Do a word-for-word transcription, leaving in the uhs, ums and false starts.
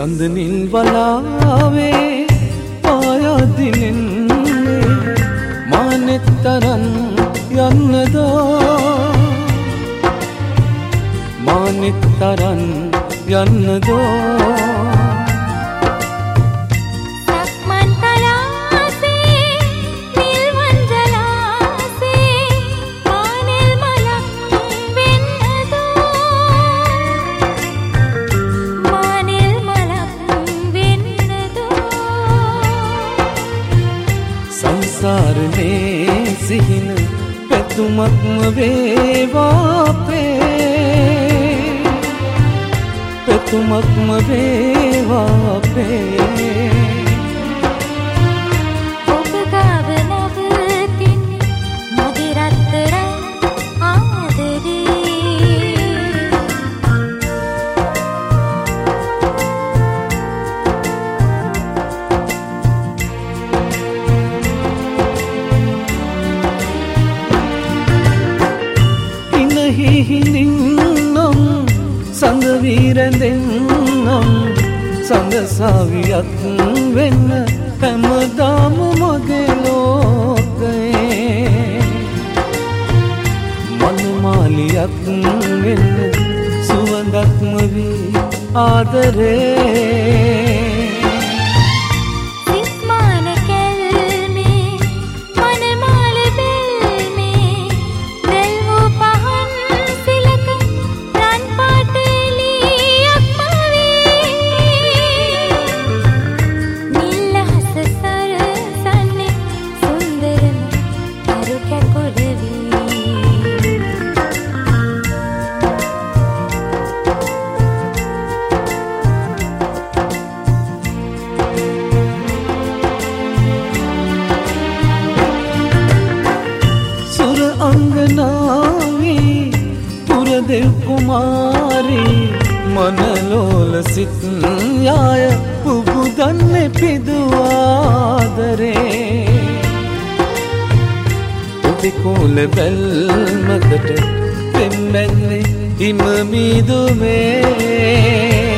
සඳනින් වලාවේ පායදිනෙන්නේ මානෙත්තරන් යන්නදෝ මානෙත්තරන් යන්නදෝ සංසාරනේ සිහින පැතුමක්ම වේවාපේ පැතුමක්ම වේවාපේ ඔබ ගාව නවතින්නේ මගේ රත්තරන් ආදරේ හිහිනින්නම් සඳ වීරැඳෙන්නම් සඳ සාවියක් වෙන්න හැමදාම මගේ ලෝකයේ මනමාලියක් වෙන්න සුවඳක්ම වී ආදරේ अंगनावी पुरदेव कुमारी मनलोल सित याय पुबुदन्ने पिदुआदरे उबिकोल बेल्मකට පෙම්බැන්නේ හිම මීදුමේ